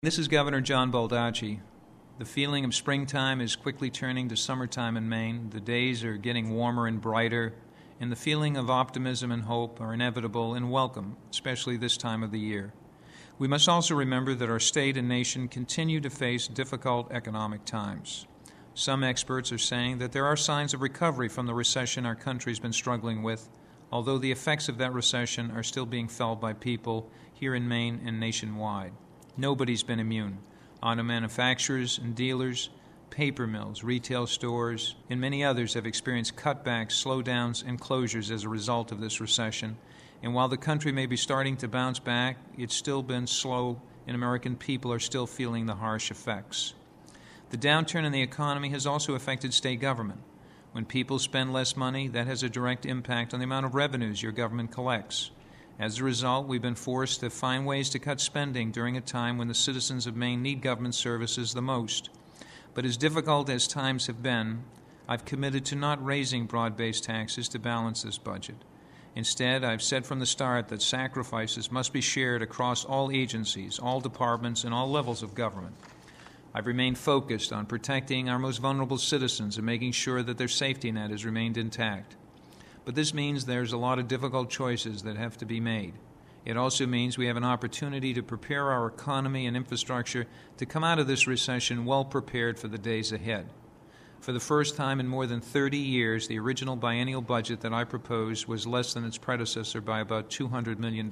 This is Governor John Baldacci. The feeling of springtime is quickly turning to summertime in Maine. The days are getting warmer and brighter, and the feeling of optimism and hope are inevitable and welcome, especially this time of the year. We must also remember that our state and nation continue to face difficult economic times. Some experts are saying that there are signs of recovery from the recession our country's been struggling with, although the effects of that recession are still being felt by people here in Maine and nationwide. Nobody's been immune. Auto manufacturers and dealers, paper mills, retail stores, and many others have experienced cutbacks, slowdowns, and closures as a result of this recession. And while the country may be starting to bounce back, it's still been slow, and American people are still feeling the harsh effects. The downturn in the economy has also affected state government. When people spend less money, that has a direct impact on the amount of revenues your government collects. As a result, we've been forced to find ways to cut spending during a time when the citizens of Maine need government services the most. But as difficult as times have been, I've committed to not raising broad-based taxes to balance this budget. Instead, I've said from the start that sacrifices must be shared across all agencies, all departments, and all levels of government. I've remained focused on protecting our most vulnerable citizens and making sure that their safety net has remained intact. But this means there's a lot of difficult choices that have to be made. It also means we have an opportunity to prepare our economy and infrastructure to come out of this recession well prepared for the days ahead. For the first time in more than 30 years, the original biennial budget that I proposed was less than its predecessor by about $200 million.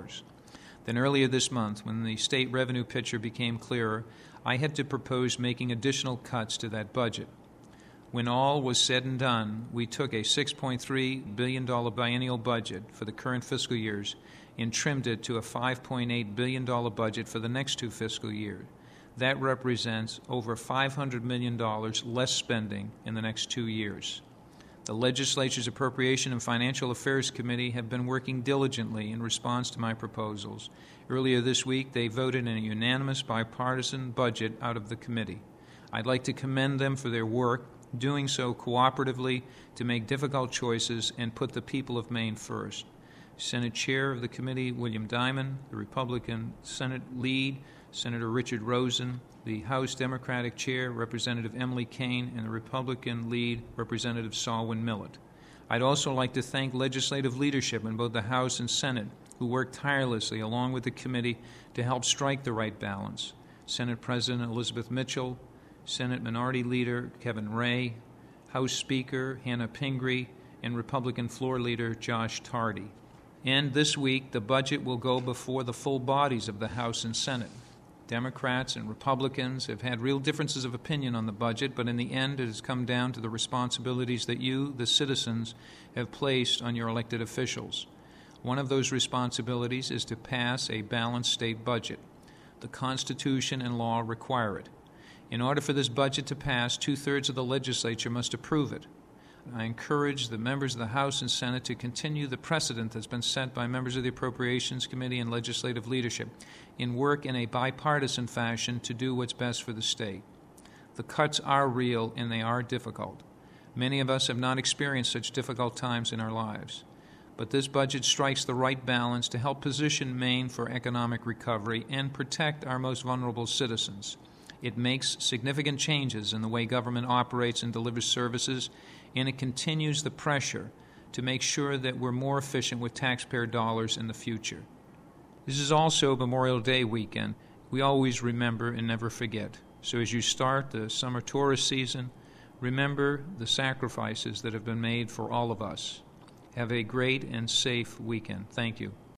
Then earlier this month, when the state revenue picture became clearer, I had to propose making additional cuts to that budget. When all was said and done, we took a $6.3 billion biennial budget for the current fiscal years and trimmed it to a $5.8 billion budget for the next two fiscal years. That represents over $500 million less spending in the next 2 years. The Legislature's Appropriation and Financial Affairs Committee have been working diligently in response to my proposals. Earlier this week, they voted in a unanimous bipartisan budget out of the committee. I'd like to commend them for their work, doing so cooperatively to make difficult choices and put the people of Maine first. Senate Chair of the committee, William Diamond, the Republican Senate lead, Senator Richard Rosen, the House Democratic Chair, Representative Emily Kane, and the Republican lead, Representative Salwin Millet. I'd also like to thank legislative leadership in both the House and Senate who worked tirelessly along with the committee to help strike the right balance. Senate President Elizabeth Mitchell, Senate Minority Leader Kevin Ray, House Speaker Hannah Pingree, and Republican Floor Leader Josh Tardy. And this week, the budget will go before the full bodies of the House and Senate. Democrats and Republicans have had real differences of opinion on the budget, but in the end, it has come down to the responsibilities that you, the citizens, have placed on your elected officials. One of those responsibilities is to pass a balanced state budget. The Constitution and law require it. In order for this budget to pass, 2/3 of the legislature must approve it. I encourage the members of the House and Senate to continue the precedent that's been set by members of the Appropriations Committee and legislative leadership and work in a bipartisan fashion to do what's best for the state. The cuts are real and they are difficult. Many of us have not experienced such difficult times in our lives. But this budget strikes the right balance to help position Maine for economic recovery and protect our most vulnerable citizens. It makes significant changes in the way government operates and delivers services, and it continues the pressure to make sure that we're more efficient with taxpayer dollars in the future. This is also Memorial Day weekend. We always remember and never forget. So as you start the summer tourist season, remember the sacrifices that have been made for all of us. Have a great and safe weekend. Thank you.